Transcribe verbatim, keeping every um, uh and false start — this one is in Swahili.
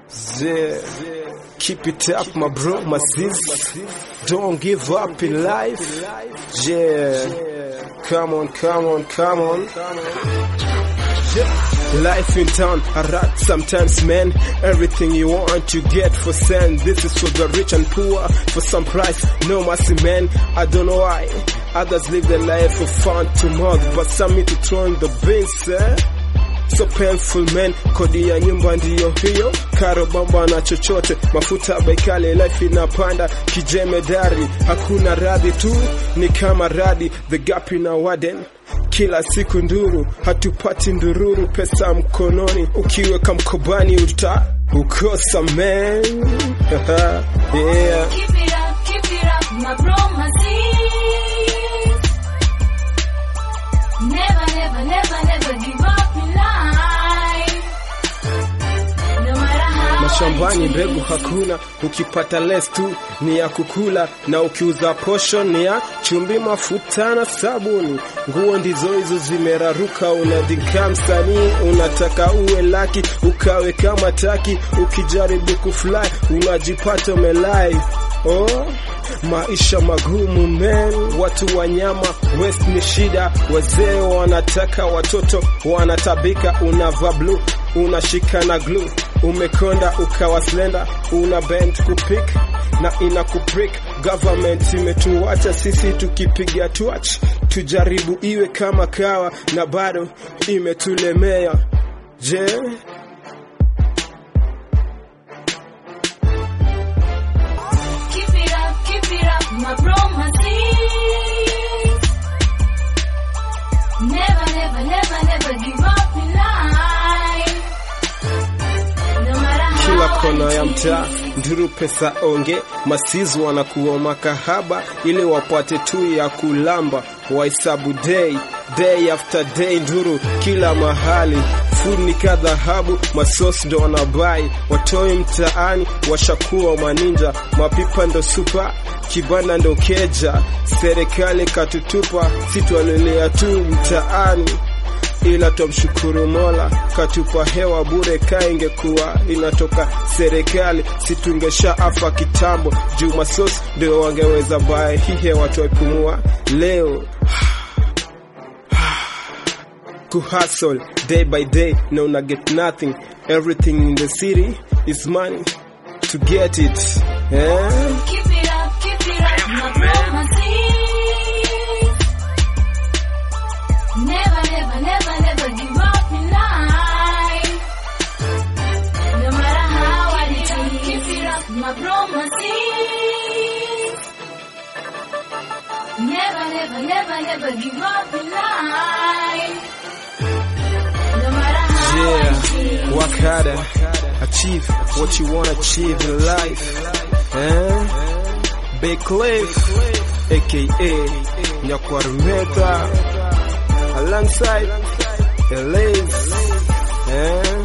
Yeah. Keep it up, my bro, my sis. Don't give up in life. Yeah. Come on, come on, come on. Yeah. Life in town, a rat sometimes, man. Everything you want you get for sale. This is for the rich and poor. For some price, no mercy, man. I don't know why others live their life for fun to mouth, but some need to throw in the bins, eh? So painful, man. Kodi ya nyumba ndiyo hiyo, karo bamba na chochote, mafuta baikale, life inapanda kijemedari, hakuna radhi tu, ni kama radi, the gap ina warden. Kila siku nduru, hatupati ndururu, pesa mkononi, ukiweka mkobani uta ukosa, man. Yeah. Keep it up, keep it up, my bro, my sis. Never, never, never, never give up in life. No matter how. Mashambani mbegu hakuna, ukipata less tu ni ya kukula, na ukiuza portion ni ya chumbi, mafuta na sabuni. Nguo ndizo hizo zimeraruka, unadinka msanii, unataka uwe laki, ukawe kama taki, ukijaribu kufly unajipata umelai. Oh, maisha magumu, man. Watu wanyama, west ni shida, wazee wanataka, watoto wanatabika, unavaa blue, unashika na glue, umekonda ukawa slender, una bend kupik na ina kuprick. Government imetuacha sisi tukipiga touch, tujaribu iwe kama kawa, na bado imetulemea. Je, Keep it up, keep it up, my bro, my sis. Never, never, never, never give up in life. No matter how. kila kona ya mtaa nduru pesa onge, masizi wanakuwa makahaba ili wapate tu ya kulamba, waisabu day day after day, nduru kila mahali, food ni kadhahabu, masos ndo wanabai, watoi mtaani washakuwa maninja, mapipa ndo super, kibanda ndo keja, serikali katutupa, situalelea tu mtaani, ila tumshukuru Mola katupa hewa bure, kaingekuwa inatoka serikali situngesha afa kitambo, juu masos ndio wangeweza buy hii hewa tuipumua leo. Kuhustle day by day, no una get nothing, everything in the city is money to get it, yeah? Keep it up, keep it up, my bro, my sis. Never, never, never, never give up in life. No matter how I did, keep it up, my bro, my sis. Never, never, never, never give up in life. No matter how I Yeah, did. work harder, achieve what you wanna achieve in life, eh? Big Cliff, aka Nyakwarumeta, alongside Elise, eh?